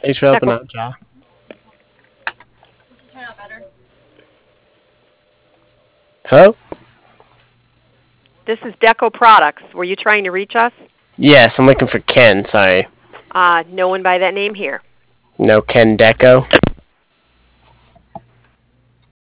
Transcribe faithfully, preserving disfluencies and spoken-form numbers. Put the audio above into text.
Thanks for helping Deco. out, Ja. Turn out better. Hello? This is Deco Products. Were you trying to reach us? Yes, I'm looking for Ken. Sorry. Uh, no one by that name here. No Ken Deco.